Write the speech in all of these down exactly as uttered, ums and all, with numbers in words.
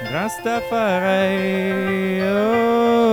Растафарай. О.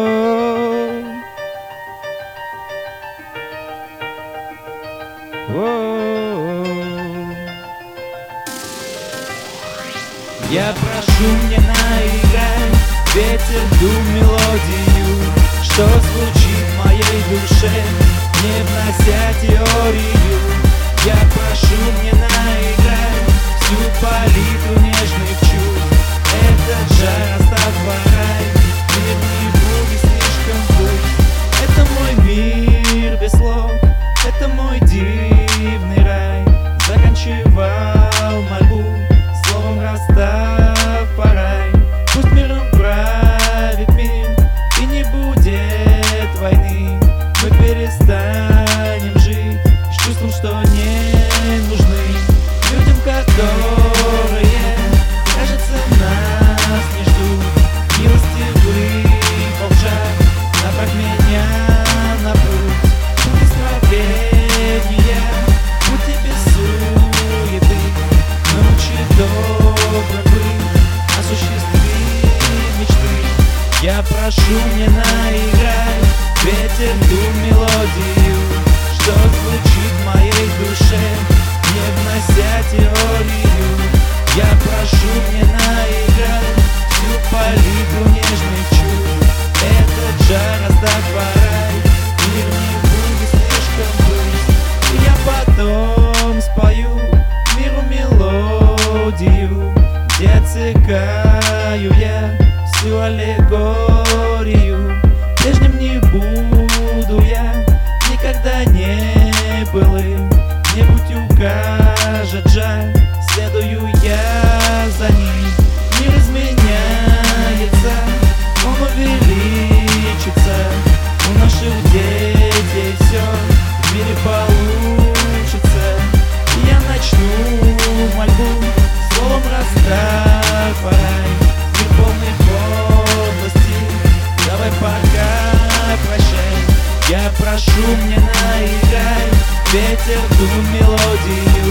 Я прошу, мне наиграй ветер, дум, мелодию, что звучит в моей душе, не внося теорию. Я прошу, мне наиграй всю палитру нежных чувств. Этот жар Растафарай, мир не будет слишком пуст. Это мой мир без слов, это мой дивный рай. Заканчивал мольбу словом Растафарай. Пусть миром правит мир и не будет войны. Мы перестанем жить с чувством, что не нужны людям, которые, кажется, нас не ждут. Милостивый волчак, направь меня на путь исправления, пути без суеты. Научи добро быть, осуществи мечты. Я прошу, мне наиграй ветер, дум, мелодию, что звучит в моей душе, не внося теорию. Я прошу, мне наиграй всю палитру нежных чувств. Этот жар Растафарай, мир не будет слишком пуст. И я потом спою миру мелодию, где отсекаю я всю аллегорию. Прежним не буду я, никогда не был им. Мне путь укажет жаль, следую я за ним. Мир изменяется, он увеличится. У наших детей все в мире получится. И я начну мольбу словом Растафарай. Мир полный подлости, давай пока прощай. Я прошу, мне наиграй ветер, дум, мелодию,